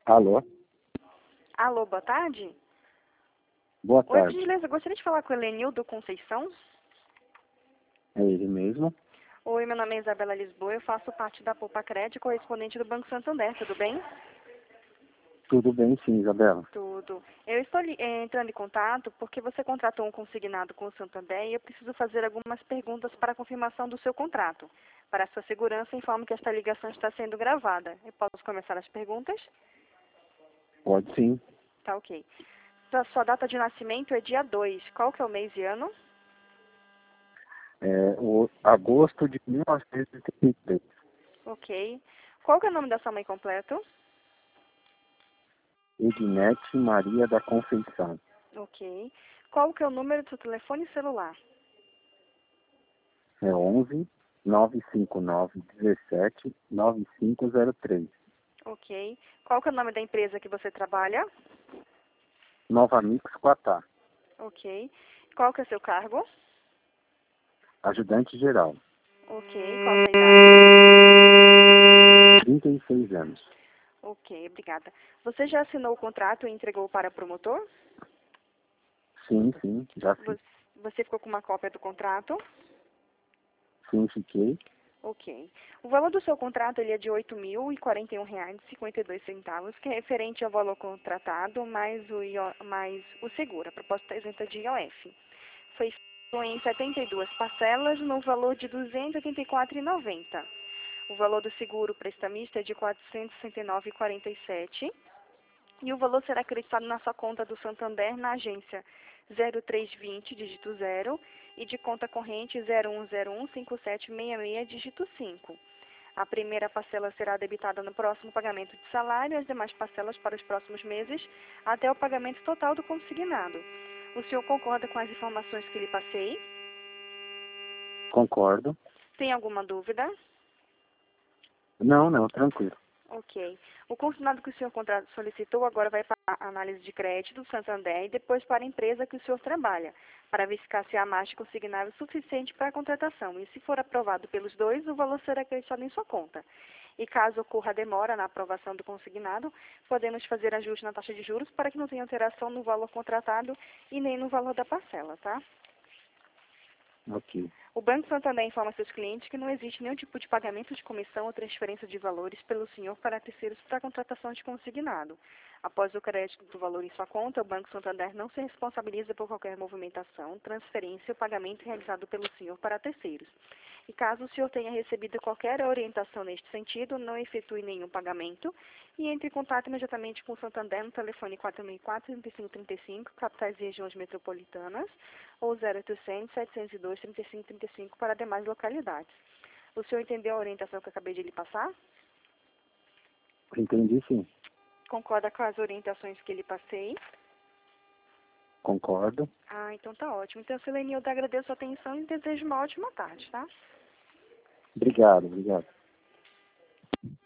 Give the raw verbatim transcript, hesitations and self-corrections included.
Alô? Alô, boa tarde. Boa Oi, por tarde. gentileza, gostaria de falar com o Helenildo Conceição. É ele mesmo? Oi, meu nome é Isabela Lisboa, eu faço parte da Poupa Crédito, correspondente do Banco Santander, tudo bem? Tudo bem, sim, Isabela. Tudo. Eu estou li- eh, entrando em contato porque você contratou um consignado com o Santander e eu preciso fazer algumas perguntas para a confirmação do seu contrato. Para a sua segurança, informo que esta ligação está sendo gravada. Eu posso começar as perguntas? Pode sim. Tá ok. A sua data de nascimento é dia dois. Qual que é o mês e ano? É o agosto de mil novecentos e trinta e três. Ok. Qual que é o nome da sua mãe completo? Ednete Maria da Conceição. Ok. Qual que é o número do seu telefone celular? É onze, nove cinco nove, dezessete, nove cinco zero três. Ok. Qual que é o nome da empresa que você trabalha? Nova Mix Quatá. Ok. Qual que é o seu cargo? Ajudante geral. Ok. Qual que é a idade? trinta e seis anos. Ok, obrigada. Você já assinou o contrato e entregou para o promotor? Sim, sim, já fiz. Você você ficou com uma cópia do contrato? Sim, fiquei. Ok. O valor do seu contrato ele é de oito mil e quarenta e um reais e cinquenta e dois centavos, que é referente ao valor contratado mais o, I O, mais o seguro, a proposta isenta de I O F. Foi feito em setenta e duas parcelas no valor de duzentos e oitenta e quatro reais e noventa centavos. O valor do seguro prestamista é de quatrocentos e sessenta e nove reais e quarenta e sete centavos. E o valor será acreditado na sua conta do Santander na agência zero três vinte, dígito zero, e de conta corrente zero um zero um, cinco sete seis seis, dígito cinco. A primeira parcela será debitada no próximo pagamento de salário e as demais parcelas para os próximos meses, até o pagamento total do consignado. O senhor concorda com as informações que lhe passei? Concordo. Tem alguma dúvida? Não, não, tranquilo. Ok. O consignado que o senhor contra- solicitou agora vai para a análise de crédito do Santander e depois para a empresa que o senhor trabalha, para verificar se há margem consignável suficiente para a contratação. E se for aprovado pelos dois, o valor será acreditado em sua conta. E caso ocorra demora na aprovação do consignado, podemos fazer ajuste na taxa de juros para que não tenha alteração no valor contratado e nem no valor da parcela, tá? Ok. O Banco Santander informa seus clientes que não existe nenhum tipo de pagamento de comissão ou transferência de valores pelo senhor para terceiros para a contratação de consignado. Após o crédito do valor em sua conta, o Banco Santander não se responsabiliza por qualquer movimentação, transferência ou pagamento realizado pelo senhor para terceiros. E caso o senhor tenha recebido qualquer orientação neste sentido, não efetue nenhum pagamento e entre em contato imediatamente com o Santander no telefone quatro seis quatro, três cinco três cinco, capitais e regiões metropolitanas, ou zero oitocentos, setecentos e dois, trinta e cinco trinta e cinco para demais localidades. O senhor entendeu a orientação que eu acabei de lhe passar? Entendi, sim. Concorda com as orientações que lhe passei? Concordo. Ah, então tá ótimo. Então, Selenilda, agradeço a atenção e desejo uma ótima tarde, tá? Obrigado, obrigado.